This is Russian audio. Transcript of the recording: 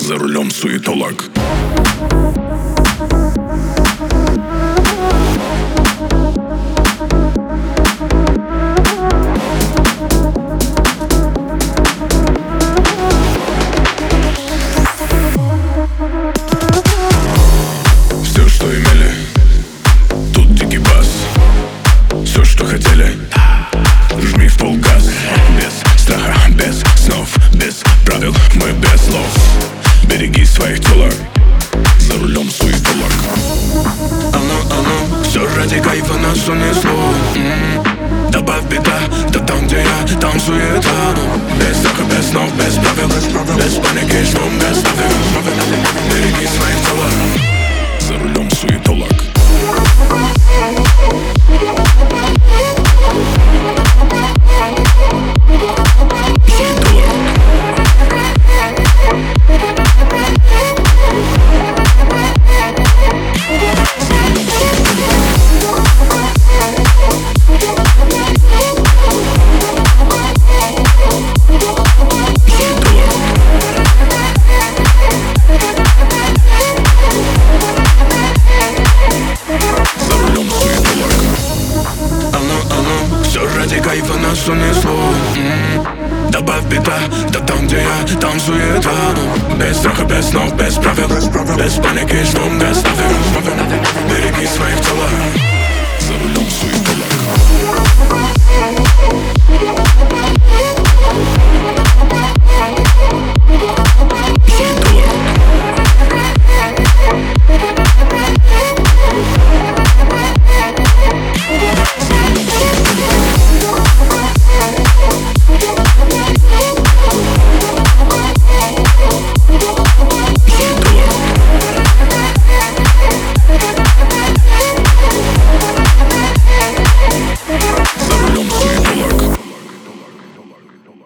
За рулем суетолог. Все, что имели, тут дикий бас. Все, что хотели, жми в полгаз. Без страха, без снов, без правил, мы без слов. Береги своих телок, за рулем суетолог. Оно, все ради кайфа нас унесло. Добавь бита, да там где я, там суета. Без страха, без снов, без правил, без паники, шум, без правил. Береги своих телок, за рулем суетолог. Ради кайфа нас унесло. Добавь бита, да там где я, там суета. Без страха, без снов, без правил, без паники, шум, без правил. Береги своих телок, за рулем суетолог.